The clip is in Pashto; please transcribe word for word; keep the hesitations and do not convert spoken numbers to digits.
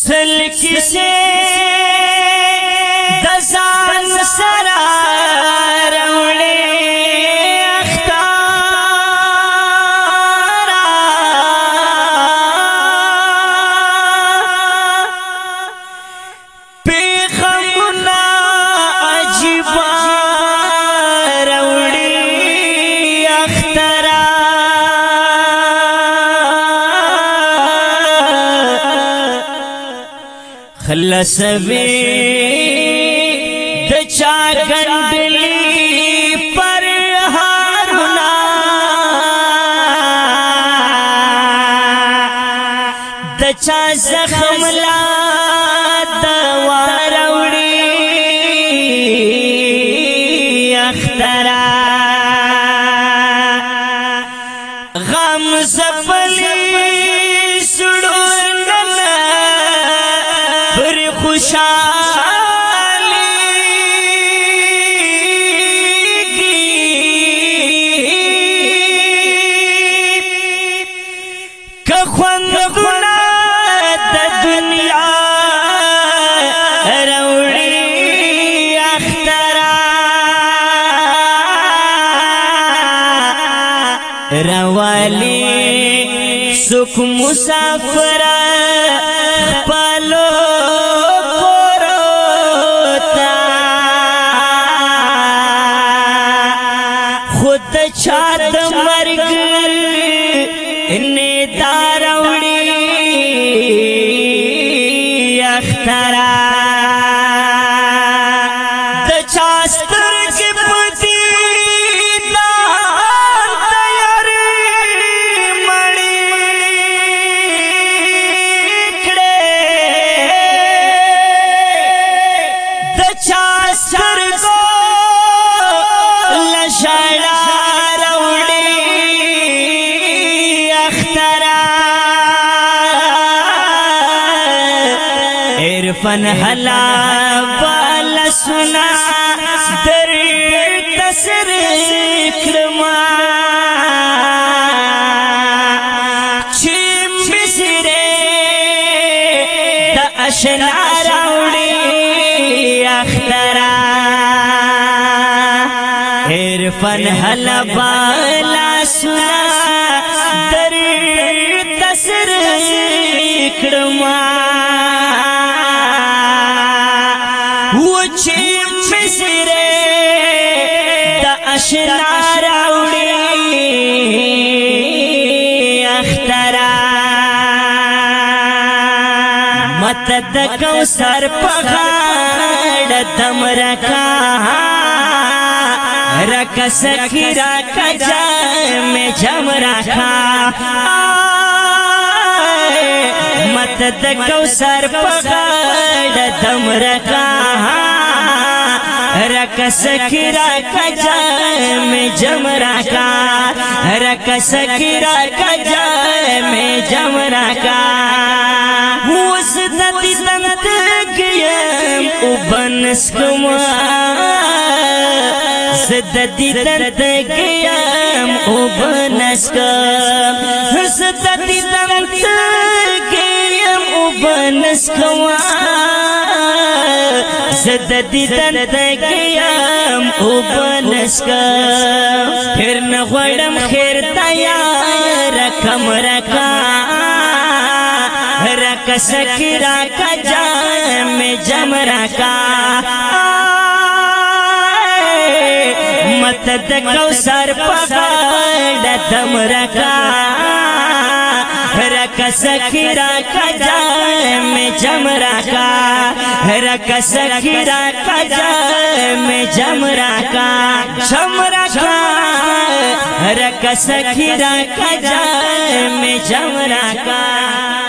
سل کسی دزان سرا روڑی اختارا پیغمنا عجیبا روڑی اختارا خلصوی د چا گندلی پر هارونا د چا زخم لا دوا روڑی اخترا غم زفلی خوشالی که خوندنا د دنیا روڑی اخترا روالی سکھ مسافر پالو چاد مرگ نیدار اوڑی اخترا د چاستر کی پتی دان تیاری مڑی کڑے د چاستر کو لشڑا عرفان حلا بالا سنا در تسر کرما چیم بسرے دا اشنا راوڑی اخترا عرفان حلا بالا سنا در تسر کرما چیم بسرے دا اشنا راوڑی اخترا مت دا کوثر پغاڑ دم رکا رکا سکی رکا جام جم رکا مت دا کوثر پغاڑ دم رکا رک سکی رکا جام جم رکا رک سکی رکا جام جم رکا وزدتی دنت گیم او بنسکما زدتی دنت گیم او بنسکم زدتی دنت گیم او بنسکما زد دیدن دگیم او بنسکم پھر نغوڑم خیر تایا رکم رکا رک سکی رکا جام جم رکا مت دکو سر پغاڑ دم رکا رک سکی رکا جام جم رکا رک سکی رکا جام جم رکا جم رکا رک سکی رکا جام جم رکا